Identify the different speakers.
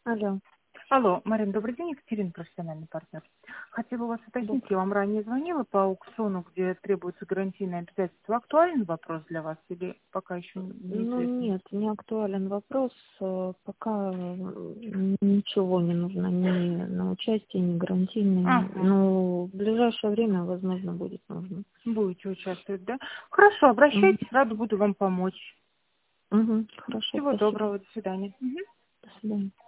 Speaker 1: Алло.
Speaker 2: Алло, Марин, добрый день, Екатерина, профессиональный партнер. Хотела у вас уточнить, я вам ранее звонила по аукциону, где требуется гарантийное обязательство. Актуальный вопрос для вас или пока еще
Speaker 1: Ну
Speaker 2: неизвестно?
Speaker 1: нет, не актуален вопрос. Пока ничего не нужно, ни на участие, ни гарантийное.
Speaker 2: Ага,
Speaker 1: Но в ближайшее время, возможно, будет нужно.
Speaker 2: будете участвовать, да? Хорошо,
Speaker 1: Мгм.
Speaker 2: обращайтесь, рада буду вам помочь.
Speaker 1: Мгм. Хорошо,
Speaker 2: Всего
Speaker 1: спасибо.
Speaker 2: доброго, до свидания. Мгм.
Speaker 1: До свидания.